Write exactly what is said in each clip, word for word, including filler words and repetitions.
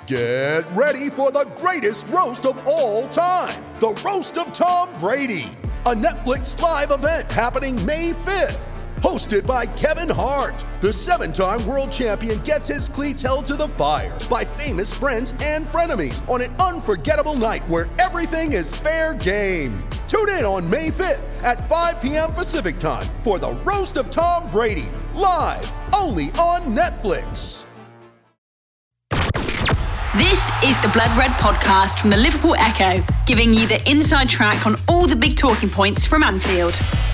Get ready for the greatest roast of all time, the Roast of Tom Brady, a Netflix live event happening May fifth. Hosted by Kevin Hart, the seven-time world champion gets his cleats held to the fire by famous friends and frenemies on an unforgettable night where everything is fair game. Tune in on May fifth at five p.m. Pacific time for the Roast of Tom Brady, live only on Netflix. This is the Blood Red podcast from the Liverpool Echo, giving you the inside track on all the big talking points from Anfield.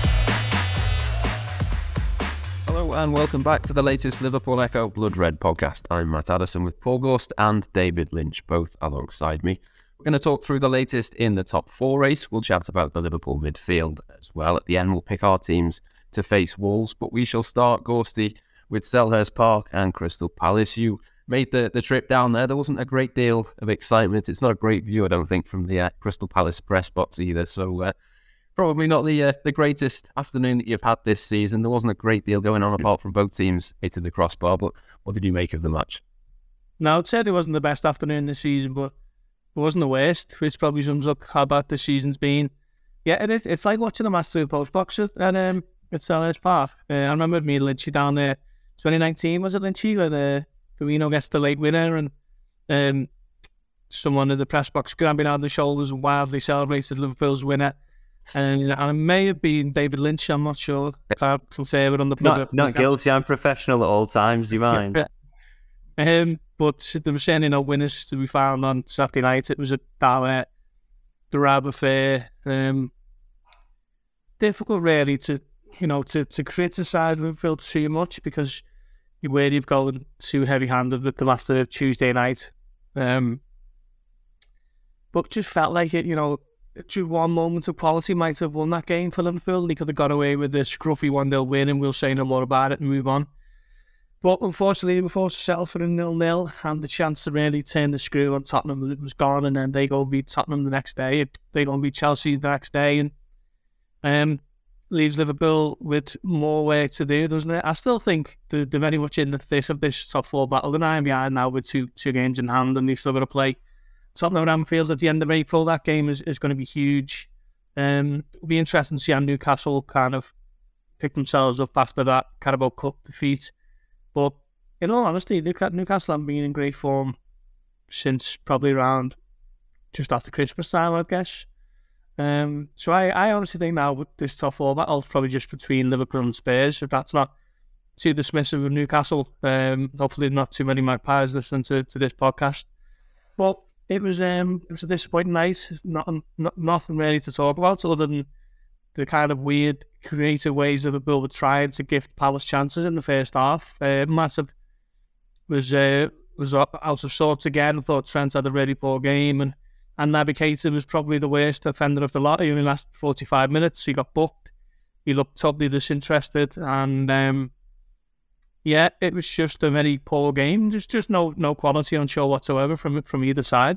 Hello and welcome back to the latest Liverpool Echo Blood Red podcast. I'm Matt Addison with Paul Gorst and David Lynch, both alongside me. We're going to talk through the latest in the top four race. We'll chat about the Liverpool midfield as well. At the end, we'll pick our teams to face Wolves, but we shall start, Gorsty, with Selhurst Park and Crystal Palace. You made the, the trip down there. There wasn't a great deal of excitement. It's not a great view, I don't think, from the uh, Crystal Palace press box either. So uh, probably not the uh, the greatest afternoon that you've had this season. There wasn't a great deal going on apart from both teams hitting the crossbar. But what did you make of the match? No, I'd say it wasn't the best afternoon this season, but it wasn't the worst, which probably sums up how bad this season's been. Yeah, it, it's like watching a match through the post box at, um, at Selhurst Park. Uh, I remember me and Lynchy down there, twenty nineteen, was it, Lynchy? When uh, Firmino gets the late winner and um, someone in the press box grabbing out the shoulders and wildly celebrated Liverpool's winner. And, and it may have been David Lynch, I'm not sure. I can say it on the Not, not guilty, I'm professional at all times, do you mind? um, but there were certainly no winners to be found on Saturday night. It was a dour, drab affair. Um, difficult really to, you know, to, to criticise Liverpool too much because you're wary of going too heavy-handed with them after Tuesday night. Um, but just felt like it, you know, just one moment of quality might have won that game for Liverpool. They could have got away with the scruffy one nil win and we'll say no more about it and move on. But unfortunately, they were forced to settle for a nil nil and the chance to really turn the screw on Tottenham was gone, and then they go beat Tottenham the next day. They go beat Chelsea the next day, and um, leaves Liverpool with more work to do, doesn't it? I still think they're, they're very much in the thick of this top four battle. They're nine behind now with two two games in hand, and they've still got to play Tottenham Anfield at the end of April. That game is, is going to be huge. Um, it'll be interesting to see how Newcastle kind of pick themselves up after that Carabao Cup defeat. But in all honesty, Newcastle haven't been in great form since probably around just after Christmas time, I guess. Um, so I, I honestly think now with this top four battle, probably just between Liverpool and Spurs. If that's not too dismissive of Newcastle, um, hopefully not too many magpies listening to, to this podcast. But it was um, it was a disappointing night. Nothing, not, nothing really to talk about other than the kind of weird, creative ways Liverpool were trying to gift Palace chances in the first half. Uh, Matip was uh, was out of sorts again. I thought Trent had a really poor game, and and Naby Keita was probably the worst offender of the lot. He only lasted forty-five minutes. He got booked. He looked totally disinterested, and um, yeah, it was just a very poor game. There's just no no quality on show whatsoever from from either side.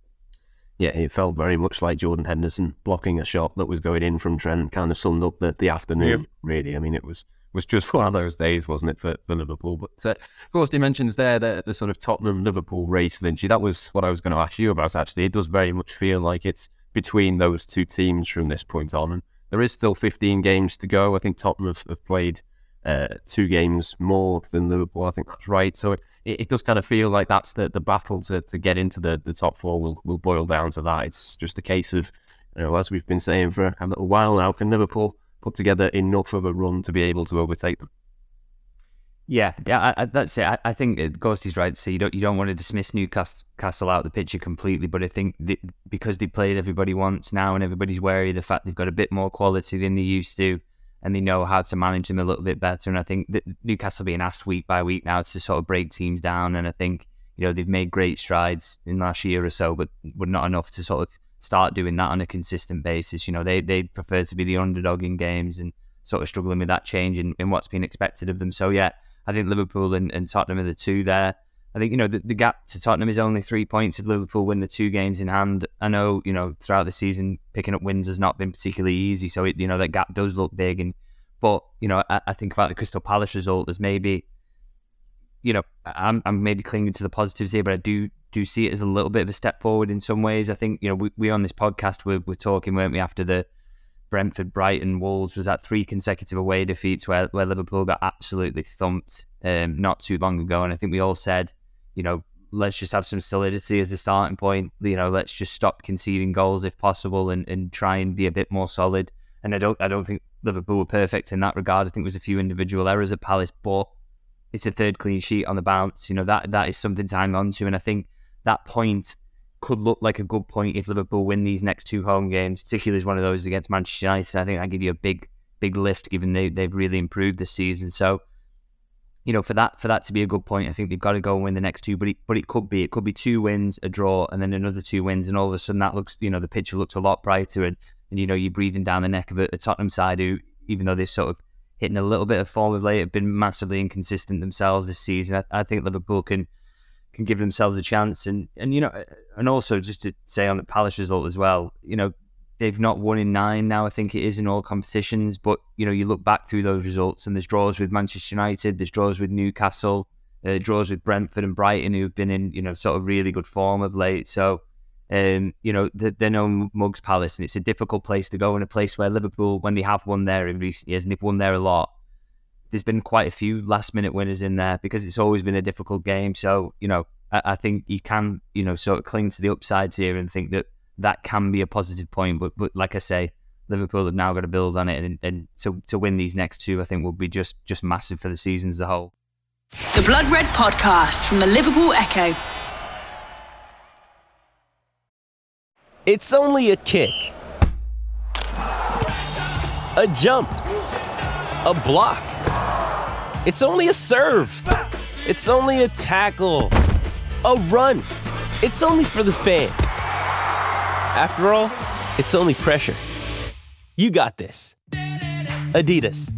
Yeah, it felt very much like Jordan Henderson blocking a shot that was going in from Trent, kind of summed up the, the afternoon, yeah. Really. I mean, it was was just one of those days, wasn't it, for, for Liverpool? But uh, of course, he mentions there the, the sort of Tottenham-Liverpool race, Lynchy. That was what I was going to ask you about, actually. It does very much feel like it's between those two teams from this point on. And there is still fifteen games to go. I think Tottenham have, have played uh, two games more than Liverpool. I think that's right. So it, it does kind of feel like that's the, the battle to, to get into the, the top four will, will boil down to that. It's just a case of, you know, as we've been saying for a little while now, can Liverpool put together enough of a run to be able to overtake them? Yeah, yeah, I, I, that's it. I, I think Ghosty's right. So you don't you don't want to dismiss Newcastle out of the picture completely, but I think that because they played everybody once now and everybody's wary of the fact they've got a bit more quality than they used to, and they know how to manage them a little bit better. And I think that Newcastle being asked week by week now to sort of break teams down, and I think, you know, they've made great strides in the last year or so, but were not enough to sort of start doing that on a consistent basis. You know, they they prefer to be the underdog in games and sort of struggling with that change in, in what's been expected of them. So yeah, I think Liverpool and, and Tottenham are the two there. I think, you know, the, the gap to Tottenham is only three points if Liverpool win the two games in hand. I know, you know, throughout the season, picking up wins has not been particularly easy. So, it, you know, that gap does look big. And But, you know, I, I think about the Crystal Palace result as maybe you know, I'm I'm maybe clinging to the positives here, but I do do see it as a little bit of a step forward in some ways. I think, you know, we, we on this podcast, we're, we're talking, weren't we, after the Brentford, Brighton, Wolves, was that three consecutive away defeats where, where Liverpool got absolutely thumped um, not too long ago. And I think we all said, you know, let's just have some solidity as a starting point. You know, let's just stop conceding goals if possible and, and try and be a bit more solid. And I don't I don't think Liverpool were perfect in that regard. I think there was a few individual errors at Palace, but it's a third clean sheet on the bounce. You know, that that is something to hang on to. And I think that point could look like a good point if Liverpool win these next two home games, particularly as one of those against Manchester United. I think that give you a big, big lift, given they, they've really improved this season. So, you know, for that for that to be a good point, I think they've got to go and win the next two. But it, but it could be it could be two wins, a draw, and then another two wins, and all of a sudden that looks, you know, the picture looks a lot brighter, and, and you know, you're breathing down the neck of a, a Tottenham side who, even though they're sort of hitting a little bit of form of late, have been massively inconsistent themselves this season. I, I think Liverpool can can give themselves a chance, and and you know, and also just to say on the Palace result as well, you know, they've not won in nine now, I think it is, in all competitions. But, you know, you look back through those results and there's draws with Manchester United, there's draws with Newcastle, uh, draws with Brentford and Brighton, who've been in, you know, sort of really good form of late. So, um, you know, they're no mugs, Palace, and it's a difficult place to go, in a place where Liverpool, when they have won there in recent years, and they've won there a lot, there's been quite a few last minute winners in there because it's always been a difficult game. So, you know, I, I think you can, you know, sort of cling to the upsides here and think that that can be a positive point, but but like I say, Liverpool have now got to build on it, and, and to to win these next two, I think, will be just just massive for the season as a whole. The Blood Red Podcast from the Liverpool Echo. It's only a kick, a jump, a block. It's only a serve. It's only a tackle, a run. It's only for the fans. After all, it's only pressure. You got this. Adidas.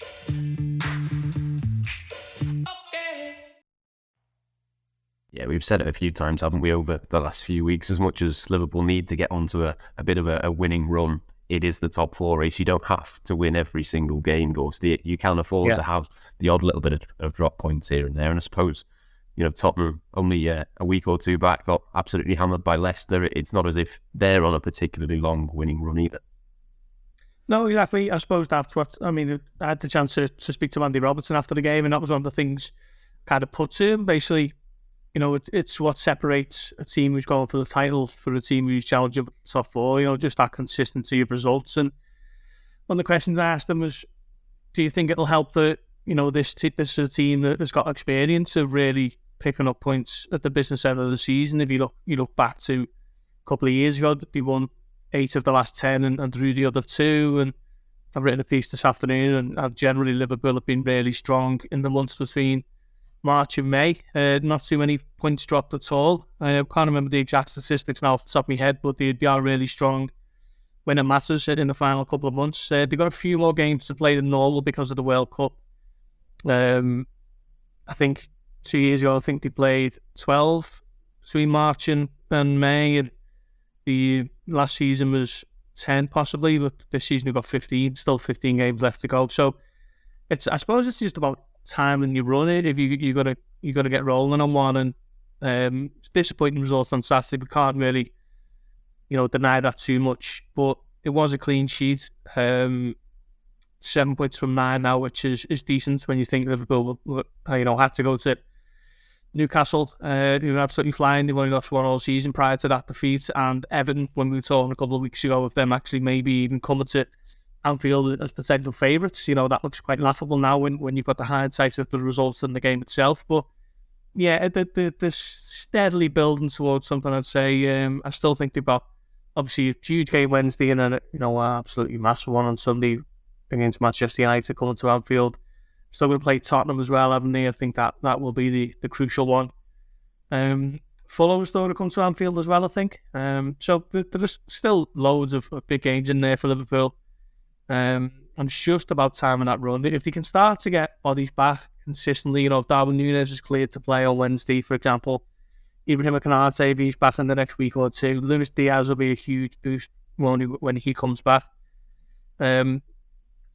Yeah, we've said it a few times, haven't we, over the last few weeks? As much as Liverpool need to get onto a, a bit of a, a winning run, it is the top four race. You don't have to win every single game, Ghosty. You can afford yeah. to have the odd little bit of, of drop points here and there. And I suppose, you know, Tottenham only uh, a week or two back got absolutely hammered by Leicester. It's not as if they're on a particularly long winning run either. No, exactly. I suppose that's what, I mean, I had the chance to, to speak to Andy Robertson after the game, and that was one of the things kind of put to him. Basically, you know, it, it's what separates a team who's going for the title for a team who's challenging for the top four, you know, just that consistency of results. And one of the questions I asked him was, do you think it'll help that, you know, this, t- this is a team that has got experience of really picking up points at the business end of the season? If you look you look back to a couple of years ago, they won eight of the last ten and, and drew the other two. And I've written a piece this afternoon, and, and generally Liverpool have been really strong in the months between March and May. Uh, not too many points dropped at all. I can't remember the exact statistics now off the top of my head, but they, they are really strong when it matters in the final couple of months. Uh, they've got a few more games to play than normal because of the World Cup. Um, I think two years ago, I think they played twelve between March and, and May, and the last season was ten possibly, but this season we've got fifteen, still fifteen games left to go. So it's, I suppose it's just about time when you run it. If you you gotta you gotta get rolling on one, and um, disappointing results on Saturday. We can't really, you know, deny that too much. But it was a clean sheet. Um, seven points from nine now, which is, is decent when you think Liverpool, you know, had to go to Newcastle. Uh, they were absolutely flying. They've only lost one all season prior to that defeat. And Everton, when we were talking a couple of weeks ago of them actually maybe even coming to Anfield as potential favourites, you know, that looks quite laughable now when, when you've got the hindsight of the results in the game itself. But yeah, they're, they're steadily building towards something, I'd say. Um, I still think they've got obviously a huge game Wednesday and a, you know, an absolutely massive one on Sunday against Manchester United coming to Anfield. Still going to play Tottenham as well, haven't they? I think that, that will be the, the crucial one. Um, Fulham's still to come to Anfield as well, I think. Um, so there's still loads of, of big games in there for Liverpool. Um, and it's just about time in that run. If they can start to get bodies back consistently, you know, if Darwin Núñez is cleared to play on Wednesday, for example, Ibrahima Konate, if he's back in the next week or two, Luis Diaz will be a huge boost when he, when he comes back. Um,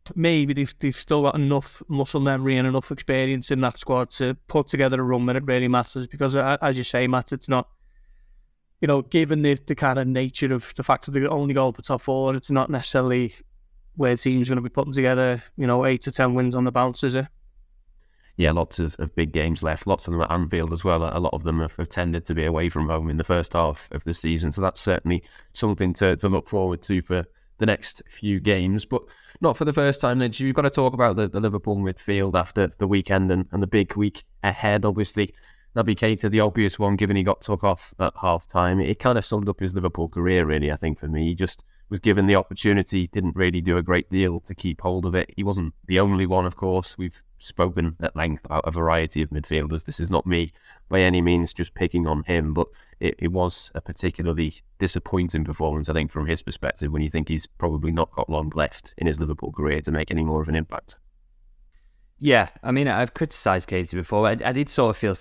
maybe they've, they've still got enough muscle memory and enough experience in that squad to put together a run when it really matters. Because, uh, as you say, Matt, it's not, you know, given the, the kind of nature of the fact that they only go for top four, it's not necessarily where teams are going to be putting together, you know, eight to ten wins on the bounce, is it? Yeah, lots of, of big games left, lots of them at Anfield as well. A lot of them have, have tended to be away from home in the first half of the season. So that's certainly something to, to look forward to for the next few games. But not for the first time, Lidge. You've got to talk about the, the Liverpool midfield after the weekend and, and the big week ahead, obviously. Naby Keita, the obvious one, given he got took off at half-time. It kind of summed up his Liverpool career, really, I think, for me. He just was given the opportunity, didn't really do a great deal to keep hold of it. He wasn't the only one, of course. We've spoken at length about a variety of midfielders. This is not me, by any means, just picking on him, but it, it was a particularly disappointing performance, I think, from his perspective, when you think he's probably not got long left in his Liverpool career to make any more of an impact. Yeah, I mean, I've criticised Keita before. I, I did sort of feel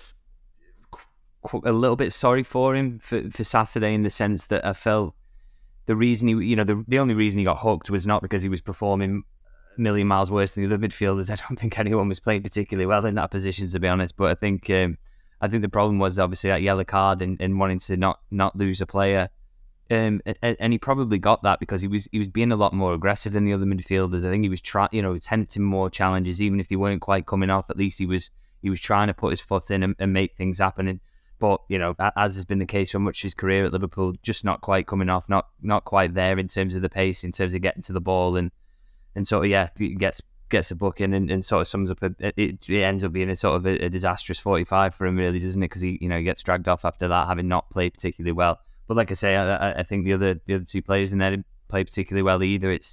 a little bit sorry for him for, for Saturday, in the sense that I felt the reason he, you know, the, the only reason he got hooked was not because he was performing a million miles worse than the other midfielders. I don't think anyone was playing particularly well in that position, to be honest. But I think um, I think the problem was obviously that yellow card and, and wanting to not, not lose a player. Um, and, and he probably got that because he was he was being a lot more aggressive than the other midfielders. I think he was trying, you know, attempting more challenges, even if they weren't quite coming off. At least he was he was trying to put his foot in and, and make things happen. And, But, you know, as has been the case for much of his career at Liverpool, just not quite coming off, not not quite there in terms of the pace, in terms of getting to the ball, and and sort of, yeah, gets gets a booking and, and sort of sums up, a, it, it ends up being a sort of a, a disastrous forty-five for him, really, doesn't it? Because he, you know, he gets dragged off after that, having not played particularly well. But like I say, I, I think the other the other two players in there didn't play particularly well either. It's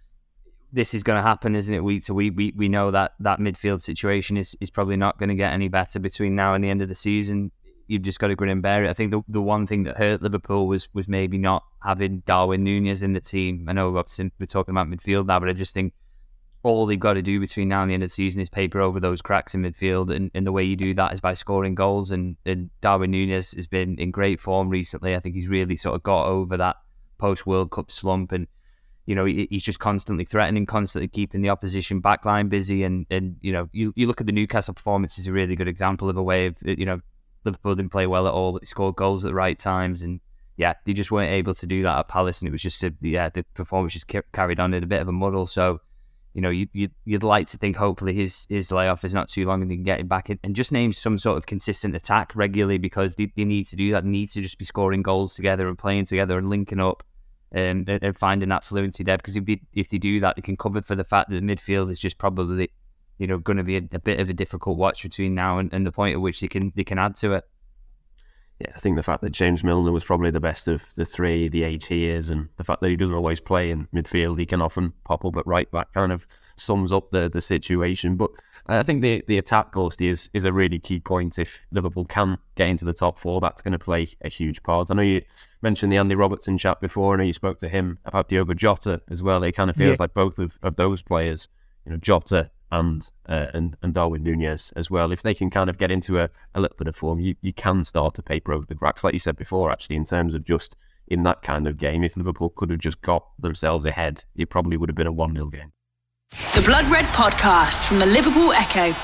This is going to happen, isn't it, week to week? We we know that that midfield situation is, is probably not going to get any better between now and the end of the season. You've just got to grin and bear it. I think the the one thing that hurt Liverpool was was maybe not having Darwin Núñez in the team. I know obviously we're talking about midfield now, but I just think all they've got to do between now and the end of the season is paper over those cracks in midfield, and, and the way you do that is by scoring goals. And, and Darwin Núñez has been in great form recently. I think he's really sort of got over that post-World Cup slump, and you know, he, he's just constantly threatening, constantly keeping the opposition backline busy. And, and you know, you, you look at the Newcastle performance is a really good example of a way of, you know, Liverpool didn't play well at all, but they scored goals at the right times, and yeah, they just weren't able to do that at Palace, and it was just a, yeah, the performance just kept carried on in a bit of a muddle. So, you know, you, you, you'd like to think hopefully his his layoff is not too long and they can get him back in, and just name some sort of consistent attack regularly, because they, they need to do that. They need to just be scoring goals together and playing together and linking up and, and finding that fluency there, because if they, if they do that, they can cover for the fact that the midfield is just probably, you know, going to be a, a bit of a difficult watch between now and, and the point at which they can they can add to it. Yeah, I think the fact that James Milner was probably the best of the three, the age he is, and the fact that he doesn't always play in midfield, he can often pop up at right back, kind of sums up the, the situation. But I think the, the attack, Ghosty, is, is a really key point. If Liverpool can get into the top four, that's going to play a huge part. I know you mentioned the Andy Robertson chat before, and you spoke to him about Diogo Jota as well. It kind of feels yeah. like both of, of those players, you know, Jota and uh, and, and Darwin Núñez as well, if they can kind of get into a, a little bit of form, you, you can start to paper over the cracks. Like you said before, actually, in terms of just in that kind of game, if Liverpool could have just got themselves ahead, it probably would have been a one nil game. The Blood Red Podcast from the Liverpool Echo.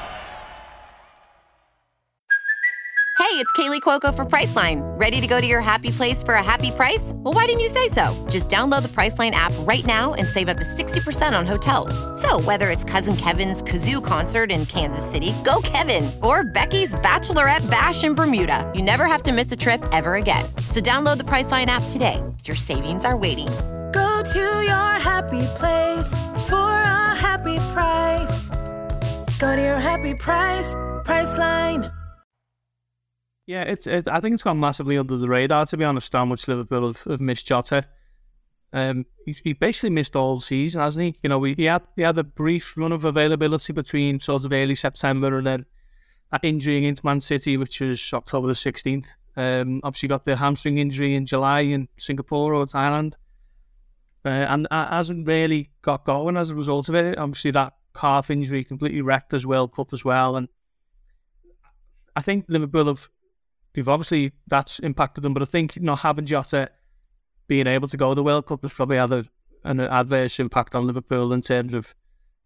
Hey, it's Kaylee Cuoco for Priceline. Ready to go to your happy place for a happy price? Well, why didn't you say so? Just download the Priceline app right now and save up to sixty percent on hotels. So whether it's Cousin Kevin's Kazoo Concert in Kansas City, go Kevin, or Becky's Bachelorette Bash in Bermuda, you never have to miss a trip ever again. So download the Priceline app today. Your savings are waiting. Go to your happy place for a happy price. Go to your happy price, Priceline. Yeah, it's. It, I think it's gone massively under the radar, to be honest, how much Liverpool have, have missed Jota. Um, he, he basically missed all season, hasn't he? You know, he, he had he had a brief run of availability between sort of early September and then that injury against Man City, which was October the sixteenth. Um, obviously got the hamstring injury in July in Singapore or Thailand, uh, and uh, hasn't really got going as a result of it. Obviously that calf injury completely wrecked his World Cup as well, and I think Liverpool have. We've obviously that's impacted them, but I think not having Jota being able to go to the World Cup has probably had a, an adverse impact on Liverpool in terms of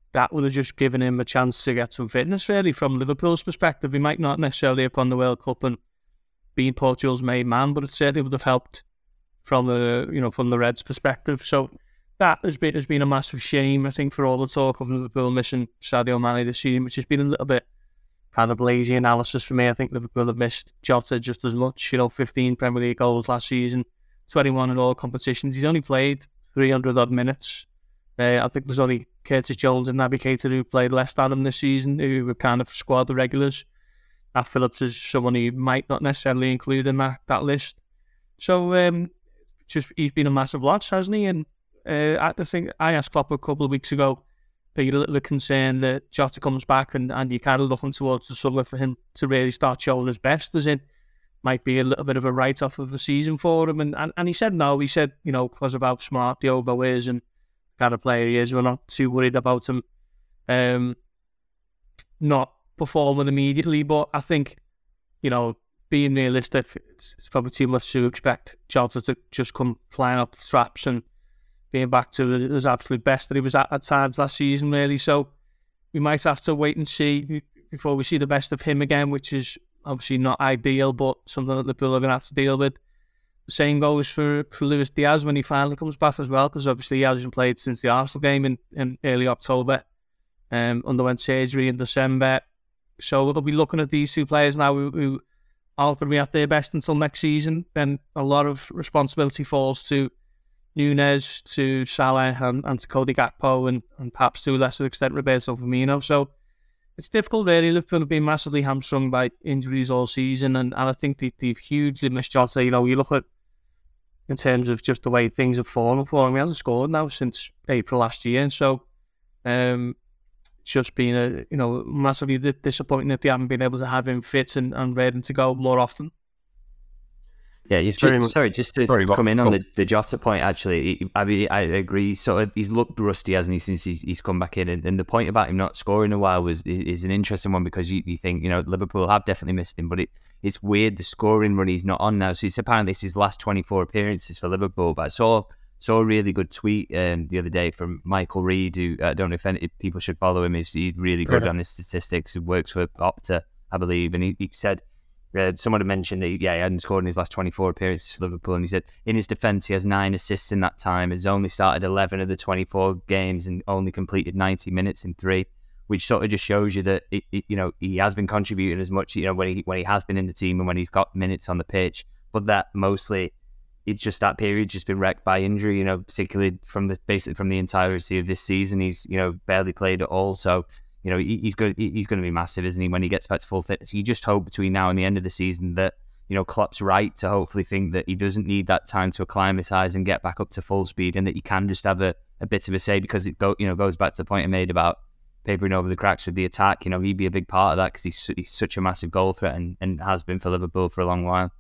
that would have just given him a chance to get some fitness, really, from Liverpool's perspective. He might not necessarily have won the World Cup and been Portugal's main man, but it certainly would have helped from the, you know, from the Reds' perspective. So that has been has been a massive shame, I think, for all the talk of Liverpool missing Sadio Mane this season, which has been a little bit kind of lazy analysis for me. I think Liverpool have missed Jota just as much. You know, fifteen Premier League goals last season, twenty-one in all competitions. He's only played three hundred odd minutes. Uh, I think there's only Curtis Jones and Naby Keita who played less than him this season, who were kind of squad the regulars. Nat Phillips is someone he might not necessarily include in that, that list. So um, just he's been a massive loss, hasn't he? And uh, I think I asked Klopp a couple of weeks ago, are you a little bit concerned that Jota comes back and, and you're kind of looking towards the summer for him to really start showing his best, as in might be a little bit of a write-off of the season for him? And, and, and he said no. He said, you know, because of how smart Diogo is and kind of player he is, we're not too worried about him um, not performing immediately. But I think, you know, being realistic, it's, it's probably too much to expect Jota to just come flying up the traps and being back to his absolute best that he was at at times last season, really. So we might have to wait and see before we see the best of him again, which is obviously not ideal, but something that Liverpool are going to have to deal with. The same goes for, for Luis Diaz when he finally comes back as well, because obviously he hasn't played since the Arsenal game in, in early October. Um, underwent surgery in December. So we'll be looking at these two players now who, who aren't going to be at their best until next season. Then a lot of responsibility falls to Núñez, to Salah and, and to Cody Gakpo and, and perhaps to a lesser extent Roberto Firmino. So it's difficult, really. Liverpool have been massively hamstrung by injuries all season, and, and I think they, they've hugely missed Jota. You know, you look at in terms of just the way things have fallen for him. He hasn't scored now since April last year, and so um, it's just been a you know massively disappointing that they haven't been able to have him fit and, and ready to go more often. Yeah, he's very much, sorry, just to sorry, come in on the, the Jota point, actually, I mean, I agree. Sort of, he's looked rusty, hasn't he, since he's, he's come back in? And, and the point about him not scoring a while was is an interesting one, because you, you think, you know, Liverpool have definitely missed him, but it, it's weird, the scoring run he's not on now. So it's apparently it's his last twenty-four appearances for Liverpool. But I saw saw a really good tweet um, the other day from Michael Reed, who I don't know if, any, if people should follow him. He's, he's really good yeah. on his statistics. He works for Opta, I believe, and he, he said. Uh, someone had mentioned that he, yeah, he hadn't scored in his last twenty-four appearances for Liverpool, and he said in his defence he has nine assists in that time. He's only started eleven of the twenty-four games and only completed ninety minutes in three, which sort of just shows you that it, it, you know he has been contributing as much, you know, when he when he has been in the team and when he's got minutes on the pitch. But that mostly it's just that period just been wrecked by injury, you know, particularly from the basically from the entirety of this season. He's you know barely played at all, so. You know, he's going he's going to be massive, isn't he, when he gets back to full fitness? You just hope between now and the end of the season that, you know, Klopp's right to hopefully think that he doesn't need that time to acclimatise and get back up to full speed, and that he can just have a, a bit of a say, because it go, you know goes back to the point I made about papering over the cracks with the attack. You know, he'd be a big part of that because he's, he's such a massive goal threat and, and has been for Liverpool for a long while.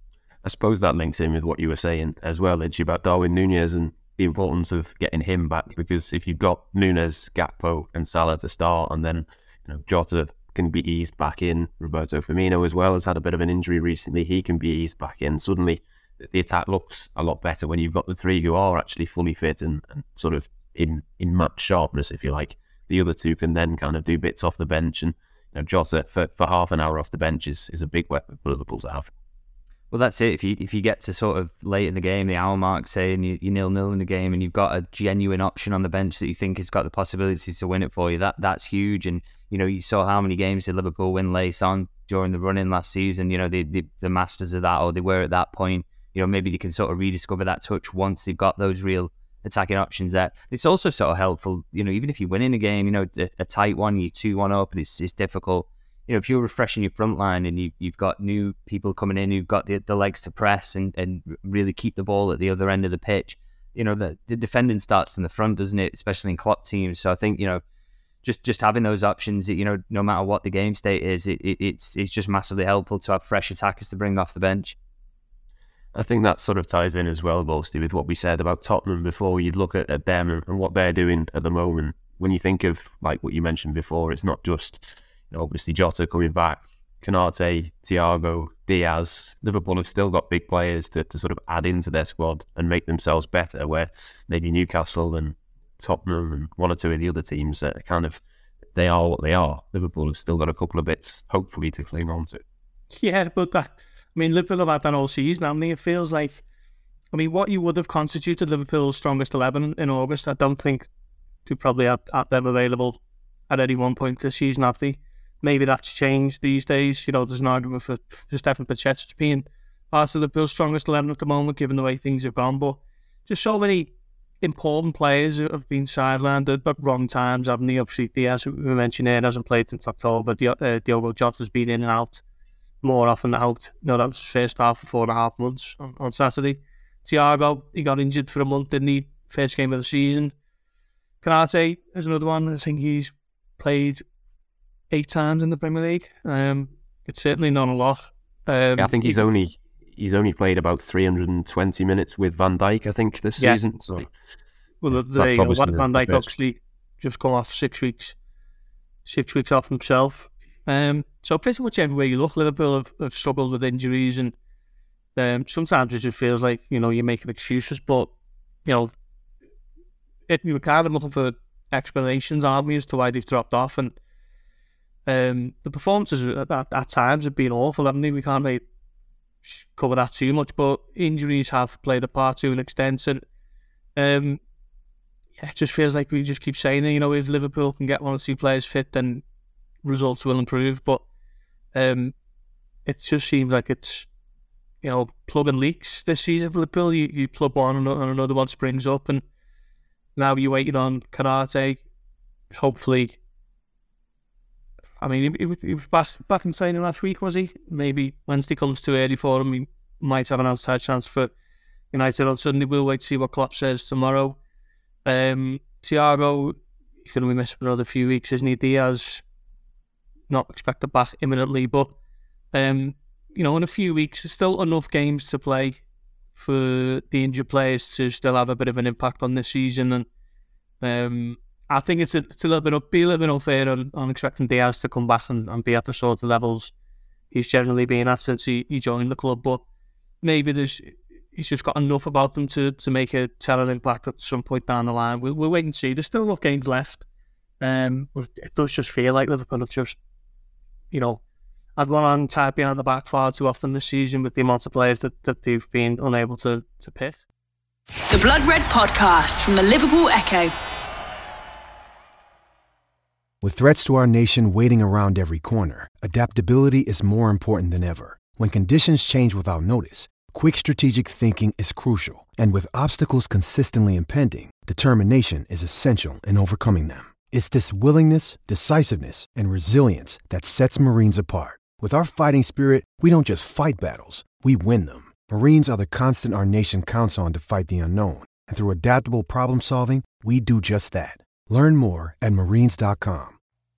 I suppose that links in with what you were saying as well, Lidge, about Darwin Núñez and the importance of getting him back, because if you've got Núñez, Gakpo and Salah to start, and then you know Jota can be eased back in, Roberto Firmino as well has had a bit of an injury recently, he can be eased back in, suddenly the attack looks a lot better when you've got the three who are actually fully fit and, and sort of in, in match sharpness, if you like. The other two can then kind of do bits off the bench, and you know, Jota for, for half an hour off the bench is, is a big weapon for Liverpool to have. Well, that's it. If you if you get to sort of late in the game, the hour mark, say, and you, you're nil-nil in the game, and you've got a genuine option on the bench that you think has got the possibilities to win it for you, that that's huge. And, you know, you saw how many games did Liverpool win late on during the run-in last season. You know, they, they, the masters of that, or they were at that point. You know, maybe they can sort of rediscover that touch once they've got those real attacking options there. It's also sort of helpful, you know, even if you win in a game, you know, a, a tight one, you're two one up, and it's, it's difficult. You know, if you're refreshing your front line and you, you've got new people coming in who've got the, the legs to press and, and really keep the ball at the other end of the pitch, you know, the, the defending starts in the front, doesn't it? Especially in Klopp teams. So I think, you know, just, just having those options, you know, no matter what the game state is, it, it, it's it's just massively helpful to have fresh attackers to bring off the bench. I think that sort of ties in as well, mostly with what we said about Tottenham before. You'd look at, at them and, and what they're doing at the moment. When you think of, like what you mentioned before, it's not just... You know, obviously Jota coming back, Konate, Thiago, Diaz. Liverpool have still got big players to, to sort of add into their squad and make themselves better, where maybe Newcastle and Tottenham and one or two of the other teams that are kind of, they are what they are. Liverpool have still got a couple of bits, hopefully, to cling on to. Yeah, but that, I mean, Liverpool have had that all season, haven't they? It feels like, I mean, what you would have constituted Liverpool's strongest eleven in August, I don't think they probably had, had them available at any one point this season, have they? Maybe that's changed these days. You know, there's an argument for, for Stefan Bajcetic being part of Liverpool's strongest eleven at the moment, given the way things have gone. But just so many important players have been sidelined at, at wrong times, haven't they? Obviously, Diaz, who we mentioned here, hasn't played since October. Di- uh, Diogo Jota's been in and out more often than out. No, that was his first half for four and a half months on, on Saturday. Thiago, he got injured for a month, didn't he? First game of the season. Konate is another one. I think he's played eight times in the Premier League. Um, it's certainly not a lot. Um, yeah, I think he's he, only he's only played about three hundred twenty minutes with Van Dijk, I think, this yeah. season. So, well, there you go. Van Dijk obviously just come off six weeks, six weeks off himself. Um, so pretty much everywhere you look, Liverpool have, have struggled with injuries, and um, sometimes it just feels like, you know, you're making excuses, but, you know, it, we were kind of looking for explanations, aren't we, as to why they've dropped off, and um, the performances at, at, at times have been awful, haven't they? We can't really cover that too much, but injuries have played a part to an extent, and um, yeah, it just feels like we just keep saying it, you know, if Liverpool can get one or two players fit, then results will improve, but um, it just seems like it's, you know, plugging leaks this season for Liverpool. You, you plug one and another one springs up, and now you're waiting on Konate. Hopefully, I mean, he, he was back, back in training last week, was he? Maybe Wednesday comes too early for him. He might have an outside chance for United on Sunday. We'll wait to see what Klopp says tomorrow. Um, Thiago, he's going to be missing for another few weeks, isn't he? Diaz, not expected back imminently, but um, you know, in a few weeks, there's still enough games to play for the injured players to still have a bit of an impact on this season. And um, I think it's a, it's a little bit up, be a little bit unfair on, on expecting Diaz to come back and, and be at the sort of levels he's generally been at since he, he joined the club. But maybe there's he's just got enough about him to, to make a telling impact at some point down the line. We'll, we'll wait and see. There's still enough games left. Um, it does just feel like Liverpool have just, you know, had one on tied behind the back far too often this season with the amount of players that, that they've been unable to, to pick. The Blood Red Podcast from the Liverpool Echo. With threats to our nation waiting around every corner, adaptability is more important than ever. When conditions change without notice, quick strategic thinking is crucial. And with obstacles consistently impending, determination is essential in overcoming them. It's this willingness, decisiveness, and resilience that sets Marines apart. With our fighting spirit, we don't just fight battles, we win them. Marines are the constant our nation counts on to fight the unknown. And through adaptable problem solving, we do just that. Learn more at marines dot com.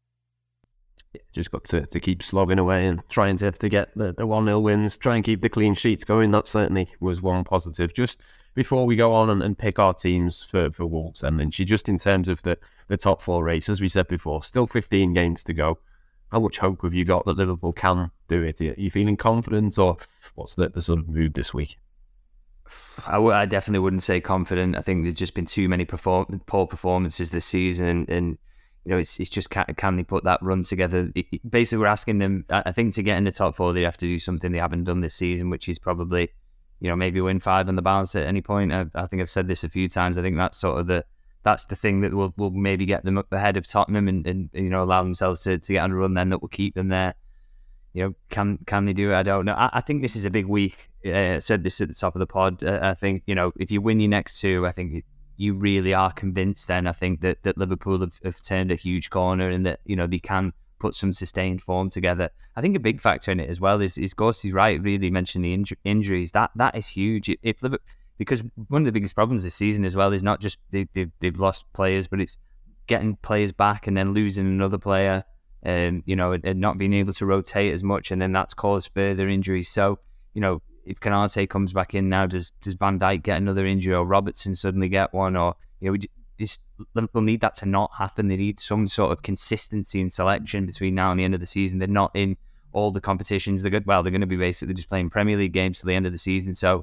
Just got to, to keep slogging away and trying to, to get the, the one nil wins, try and keep the clean sheets going. That certainly was one positive. Just before we go on and, and pick our teams for, for Wolves and Lynchy, just in terms of the, the top four race, as we said before, still fifteen games to go. How much hope have you got that Liverpool can do it? Are you feeling confident, or what's the, the sort of mood this week? I, w- I definitely wouldn't say confident. I think there's just been too many perform- poor performances this season, and, and you know, it's it's just can, can they put that run together? It, it, basically, we're asking them. I think to get in the top four, they have to do something they haven't done this season, which is probably, you know, maybe win five on the bounce at any point. I, I think I've said this a few times. I think that's sort of the that's the thing that will will maybe get them up ahead of Tottenham and, and you know, allow themselves to, to get on a run. Then that will keep them there. You know, can can they do it? I don't know. I, I think this is a big week. Uh, I said this at the top of the pod. Uh, I think, you know, if you win your next two, I think you really are convinced then, I think, that, that Liverpool have, have turned a huge corner and that, you know, they can put some sustained form together. I think a big factor in it as well is, is Ghostie's right, really mentioned the inju- injuries. That That is huge. If Liverpool, because one of the biggest problems this season as well is not just they, they've, they've lost players, but it's getting players back and then losing another player. Um, you know, and, and not being able to rotate as much, and then that's caused further injuries. So, you know, if Konate comes back in now, does does Van Dijk get another injury, or Robertson suddenly get one, or, you know, we just, Liverpool need that to not happen. They need some sort of consistency in selection between now and the end of the season. They're not in all the competitions. They're good. Well, they're going to be basically just playing Premier League games till the end of the season. So,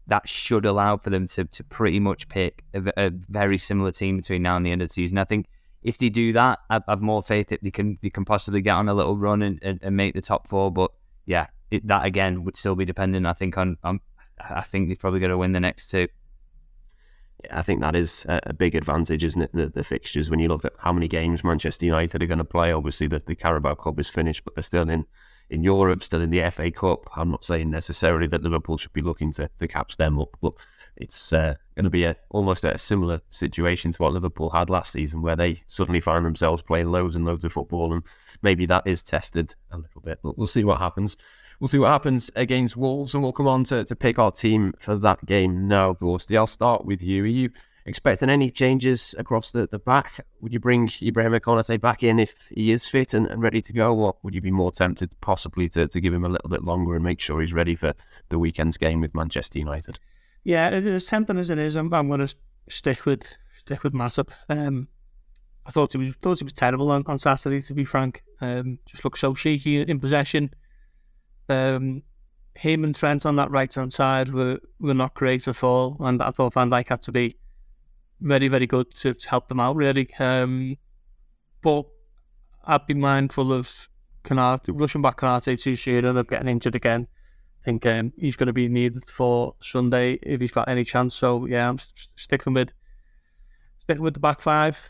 that should allow for them to, to pretty much pick a, a very similar team between now and the end of the season. I think if they do that, I have more faith that they can they can possibly get on a little run and, and, and make the top four. But yeah, it, that again would still be dependent, I think, on, on I think they're probably going to win the next two. Yeah, I think that is a big advantage, isn't it? The, the fixtures, when you look at how many games Manchester United are going to play. Obviously, the, the Carabao Cup is finished, but they're still in, in Europe, still in the F A Cup. I'm not saying necessarily that Liverpool should be looking to, to catch them up, but it's uh, going to be a, almost a similar situation to what Liverpool had last season, where they suddenly find themselves playing loads and loads of football, and maybe that is tested a little bit, but we'll see what happens. We'll see what happens against Wolves, and we'll come on to, to pick our team for that game now, Gorsty. I'll start with you. Are you expecting any changes across the, the back? Would you bring Ibrahim Konate back in if he is fit and, and ready to go, or would you be more tempted possibly to, to give him a little bit longer and make sure he's ready for the weekend's game with Manchester United? Yeah, as tempting as it is, I'm, I'm going to stick with stick with Matip. Um, I thought he was thought he was terrible on, on Saturday, to be frank. Um, just looked so shaky in possession. Um, him and Trent on that right hand side were, were not great at all, and I thought Van Dijk had to be very, very good to, to help them out, really. Um, but I'd be mindful of Konate, rushing back Konate too soon and of getting injured again. I think um, he's going to be needed for Sunday if he's got any chance. So yeah, I'm st- sticking with sticking with the back five.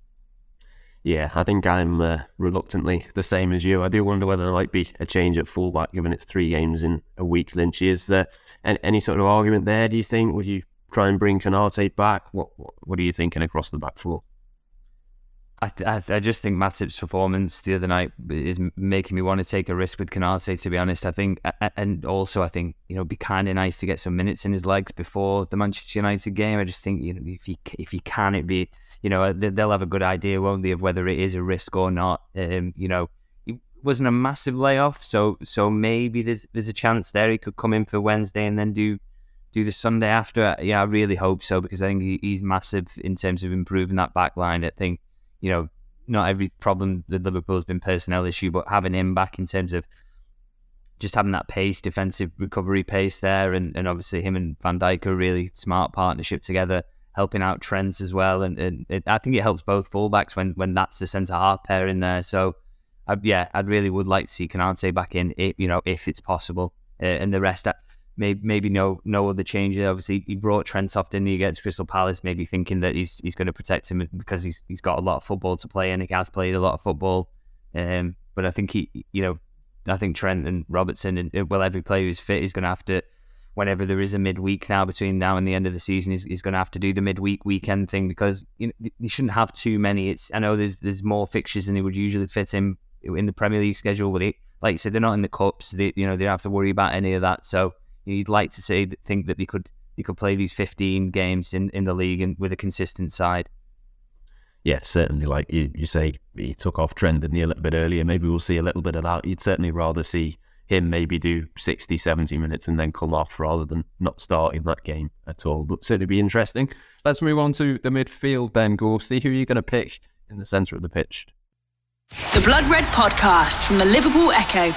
Yeah, I think I'm uh, reluctantly the same as you. I do wonder whether there might be a change at fullback, given it's three games in a week, Lynchy. Is there any, any sort of argument there, do you think? Would you try and bring Konate back? What, what What are you thinking across the back four? I, th- I, th- I just think Matip's performance the other night is making me want to take a risk with Konate, to be honest. I think, and also I think, you know, it'd be kind of nice to get some minutes in his legs before the Manchester United game. I just think, you know, if you if you can, it'd be, you know, they'll have a good idea, won't they, of whether it is a risk or not. Um, you know, it wasn't a massive layoff, so so maybe there's there's a chance there he could come in for Wednesday and then do do the Sunday after. Yeah, I really hope so, because I think he, he's massive in terms of improving that back line. I think, you know, not every problem that Liverpool's been personnel issue, but having him back in terms of just having that pace, defensive recovery pace there, and, and obviously him and Van Dijk are a really smart partnership together, helping out Trent as well. And, and it, I think it helps both fullbacks when, when that's the centre-half pair in there. So, I, yeah, I really would like to see Konate back in, if, you know, if it's possible. Uh, and the rest, maybe, maybe no no other changes. Obviously, he brought Trent off, didn't he, against Crystal Palace, maybe thinking that he's he's going to protect him because he's he's got a lot of football to play and he has played a lot of football. Um, but I think he, you know, I think Trent and Robertson and well, every player who's fit is going to have to, whenever there is a midweek now between now and the end of the season, is is going to have to do the midweek weekend thing, because you know, you shouldn't have too many. It's I know there's there's more fixtures than they would usually fit in in the Premier League schedule, but it, like you said, they're not in the cups. They you know they don't have to worry about any of that. So you'd like to say think that they could you could play these fifteen games in, in the league and with a consistent side. Yeah, certainly. Like you, you say, he took off Trent, didn't he, a little bit earlier. Maybe we'll see a little bit of that. You'd certainly rather see him maybe do sixty, seventy minutes and then come off rather than not starting that game at all. But certainly be interesting. Let's move on to the midfield then, Gorsty. Who are you going to pick in the centre of the pitch? The Blood Red Podcast from the Liverpool Echo.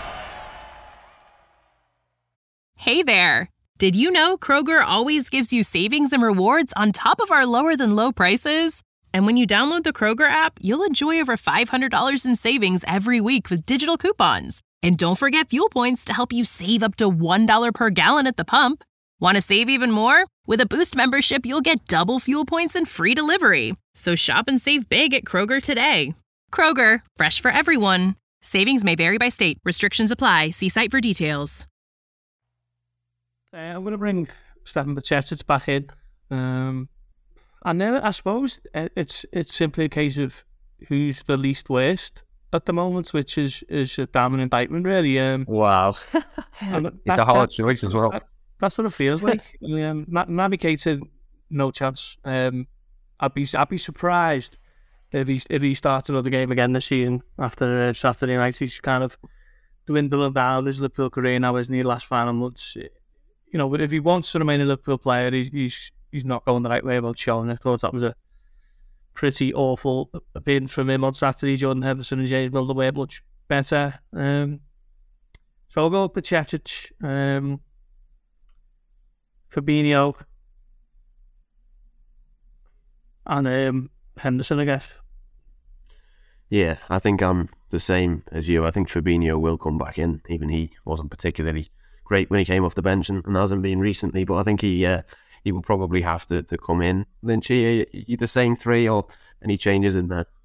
Hey there! Did you know Kroger always gives you savings and rewards on top of our lower than low prices? And when you download the Kroger app, you'll enjoy over five hundred dollars in savings every week with digital coupons. And don't forget fuel points to help you save up to one dollar per gallon at the pump. Want to save even more? With a Boost membership, you'll get double fuel points and free delivery. So shop and save big at Kroger today. Kroger, fresh for everyone. Savings may vary by state. Restrictions apply. See site for details. Uh, I'm going to bring Stefan Bajcetic back in. Um, and then I suppose it's it's simply a case of who's the least worst at the moment, which is, is a damning indictment, really. Um, wow. It's a hard choice as well. That, that's what it feels like. um, Naby Keita, no chance. Um, I'd be I'd be surprised if he if he starts another game again this season after uh, Saturday night. He's kind of dwindling down. His Liverpool career now, isn't he? Last final months. You know, if he wants to remain a Liverpool player, he's he's, he's not going the right way about showing. I thought that was a pretty awful appearance from him on Saturday. Jordan Henderson and James Milner were much better. Um, so I'll go with Bajcetic. Um, Fabinho, and um, Henderson, I guess. Yeah, I think I'm the same as you. I think Fabinho will come back in. Even he wasn't particularly great when he came off the bench and, and hasn't been recently, but I think he uh, he will probably have to, to come in. Lynchy, are you the same three or any changes in there?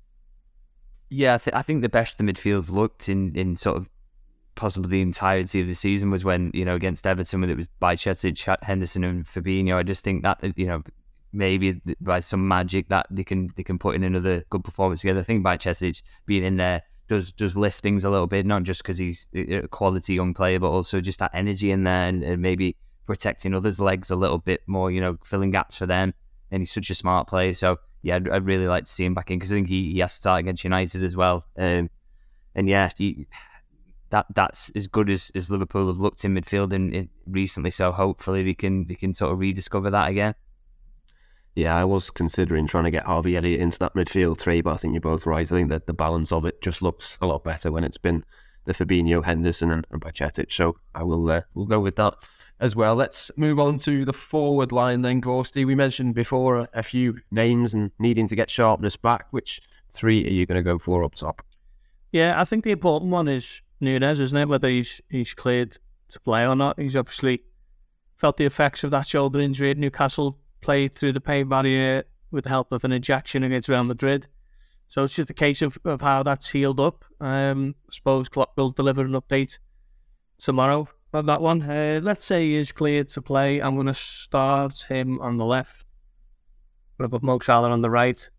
Yeah, I, th- I think the best the midfield's looked in, in sort of possibly the entirety of the season was when, you know, against Everton, when it was Bajcetic, Henderson and Fabinho. I just think that, you know, maybe by some magic that they can they can put in another good performance together. I think Bajcetic being in there does does lift things a little bit, not just because he's a quality young player, but also just that energy in there and, and maybe protecting others' legs a little bit more, you know, filling gaps for them. And he's such a smart player. So, yeah, I'd, I'd really like to see him back in because I think he, he has to start against United as well. Um, and, yeah, he, that that's as good as, as Liverpool have looked in midfield in, in recently. So, hopefully, they can they can sort of rediscover that again. Yeah, I was considering trying to get Harvey Elliott into that midfield three, but I think you're both right. I think that the balance of it just looks a lot better when it's been the Fabinho, Henderson and, and Bajcetic. So I will uh, we'll go with that as well. Let's move on to the forward line then, Gorsty. We mentioned before a, a few names and needing to get sharpness back. Which three are you going to go for up top? Yeah, I think the important one is Nunez, isn't it? Whether he's he's cleared to play or not. He's obviously felt the effects of that shoulder injury at Newcastle, played through the pain barrier with the help of an injection against Real Madrid. So it's just a case of, of how that's healed up. Um, I suppose Klopp will deliver an update tomorrow on that one. Uh, let's say he is cleared to play. I'm going to start him on the left. I'm going to put Mo Salah on the right.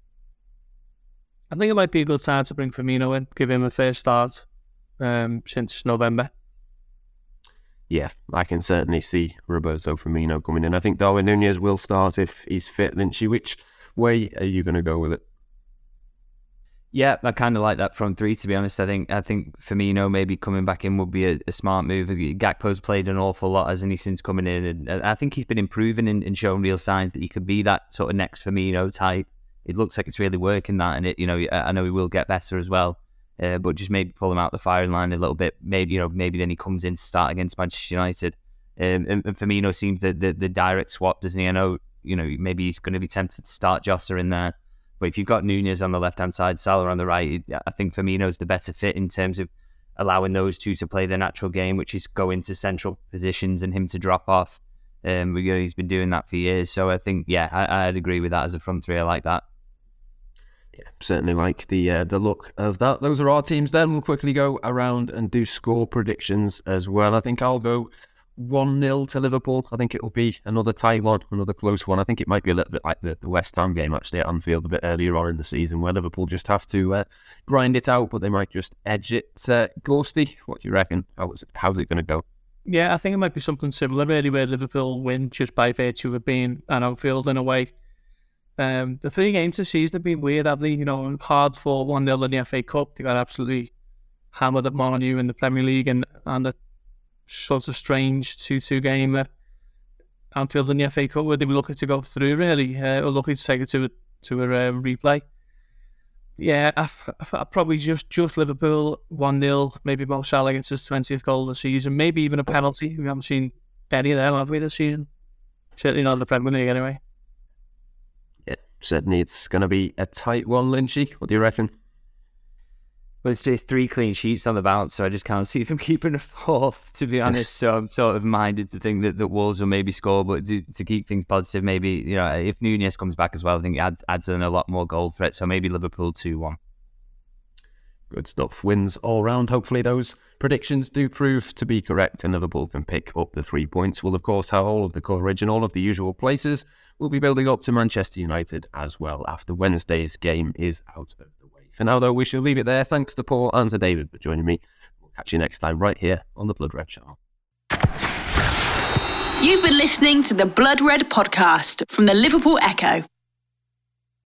I think it might be a good time to bring Firmino in, give him a first start um, since November. Yeah, I can certainly see Roberto Firmino coming in. I think Darwin Nunez will start if he's fit. Lynchy, which way are you going to go with it? Yeah, I kind of like that front three, to be honest. I think I think Firmino maybe coming back in would be a, a smart move. Gakpo's played an awful lot, hasn't he, since coming in? And I think he's been improving and, and showing real signs that he could be that sort of next Firmino type. It looks like it's really working that, and it, you know, I know he will get better as well. Uh, but just maybe pull him out the firing line a little bit. Maybe, you know, maybe then he comes in to start against Manchester United. Um, and, and Firmino seems the, the the direct swap, doesn't he? I know, you know, maybe he's going to be tempted to start Jota in there. But if you've got Nunez on the left-hand side, Salah on the right, I think Firmino's the better fit in terms of allowing those two to play their natural game, which is go into central positions and him to drop off. Um, you know, he's been doing that for years. So I think, yeah, I, I'd agree with that as a front three. I like that. Yeah, certainly like the uh, the look of that. Those are our teams then. We'll quickly go around and do score predictions as well. I think I'll go one nil to Liverpool. I think it'll be another tight one, another close one. I think it might be a little bit like the, the West Ham game actually at Anfield a bit earlier on in the season where Liverpool just have to uh, grind it out, but they might just edge it. Uh, Ghosty, what do you reckon? How is it, how's it going to go? Yeah, I think it might be something similar really where Liverpool win just by virtue of being at Anfield in a way. Um, the three games this season have been weird, haven't they? You know, hard for one nil in the F A Cup. They got absolutely hammered at Man U in the Premier League and, and a sort of strange two two game at Anfield in the F A Cup where they were lucky to go through, really. Uh, or lucky to take it to a, to a uh, replay. Yeah, I, I, I probably just, just Liverpool one nil. Maybe Mo Salah gets his twentieth goal of the season. Maybe even a penalty. We haven't seen any of them, have we, this season? Certainly not in the Premier League, anyway. Yeah, certainly it's going to be a tight one, Lynchy. What do you reckon? Well, it's just three clean sheets on the bounce, so I just can't see them keeping a fourth, to be honest. So I'm sort of minded to think that, that Wolves will maybe score, but to, to keep things positive, maybe, you know, if Nunez comes back as well, I think it adds, adds in a lot more goal threat. So maybe Liverpool two one. Good stuff. Wins all round. Hopefully those predictions do prove to be correct and Liverpool can pick up the three points. We'll, of course, have all of the coverage in all of the usual places. We'll be building up to Manchester United as well after Wednesday's game is out of the way. For now, though, we shall leave it there. Thanks to Paul and to David for joining me. We'll catch you next time right here on the Blood Red Channel. You've been listening to the Blood Red podcast from the Liverpool Echo.